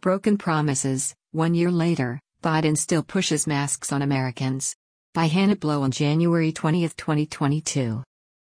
Broken promises. 1 year later, Biden still pushes masks on Americans. By Hannah Blow on January 20, 2022.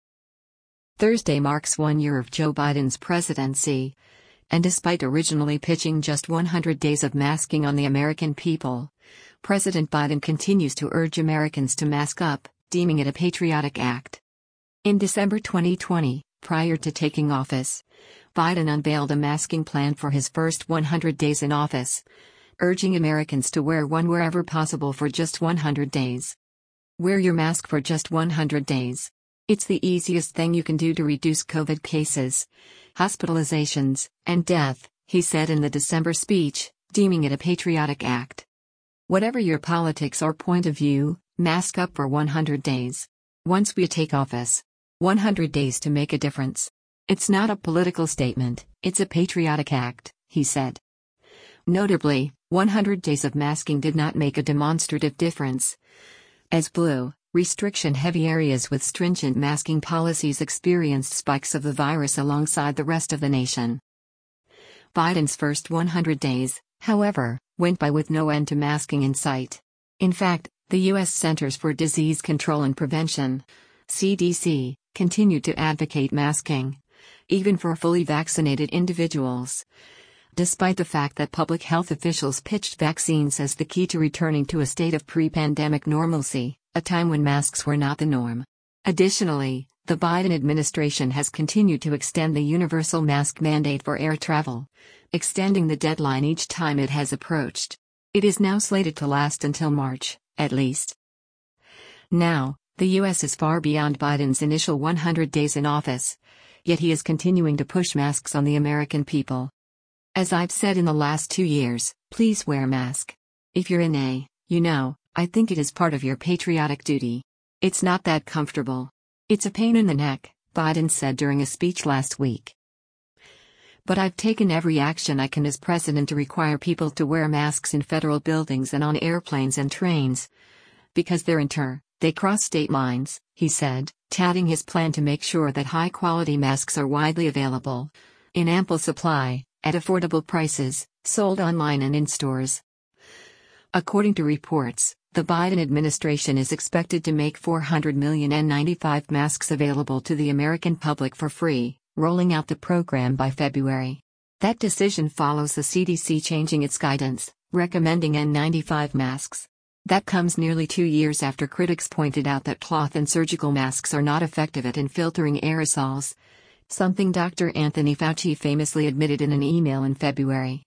Thursday marks 1 year of Joe Biden's presidency. And despite originally pitching just 100 days of masking on the American people, President Biden continues to urge Americans to mask up, deeming it a patriotic act. In December 2020, prior to taking office, Biden unveiled a masking plan for his first 100 days in office, urging Americans to wear one wherever possible for just 100 days. Wear your mask for just 100 days. It's the easiest thing you can do to reduce COVID cases, hospitalizations, and death, he said in the December speech, deeming it a patriotic act. Whatever your politics or point of view, mask up for 100 days. Once we take office. 100 days to make a difference. It's not a political statement, it's a patriotic act, he said. Notably, 100 days of masking did not make a demonstrative difference, as blue, restriction-heavy areas with stringent masking policies experienced spikes of the virus alongside the rest of the nation. Biden's first 100 days, however, went by with no end to masking in sight. In fact, the U.S. Centers for Disease Control and Prevention, CDC, continued to advocate masking, even for fully vaccinated individuals, despite the fact that public health officials pitched vaccines as the key to returning to a state of pre-pandemic normalcy, a time when masks were not the norm. Additionally, the Biden administration has continued to extend the universal mask mandate for air travel, extending the deadline each time it has approached. It is now slated to last until March, at least. Now, the U.S. is far beyond Biden's initial 100 days in office, yet he is continuing to push masks on the American people. As I've said in the last 2 years, please wear a mask. If you're in I think it is part of your patriotic duty. It's not that comfortable. It's a pain in the neck, Biden said during a speech last week. But I've taken every action I can as president to require people to wear masks in federal buildings and on airplanes and trains. Because they cross state lines, he said, touting his plan to make sure that high-quality masks are widely available, in ample supply, at affordable prices, sold online and in stores. According to reports, the Biden administration is expected to make 400 million N95 masks available to the American public for free, rolling out the program by February. That decision follows the CDC changing its guidance, recommending N95 masks. That comes nearly 2 years after critics pointed out that cloth and surgical masks are not effective at infiltrating aerosols, something Dr. Anthony Fauci famously admitted in an email in February.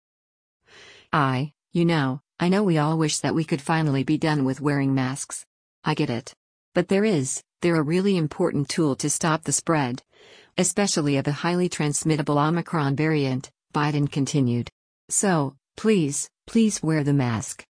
I know we all wish that we could finally be done with wearing masks. I get it. But they're a really important tool to stop the spread, especially of the highly transmittable Omicron variant, Biden continued. So, please wear the mask.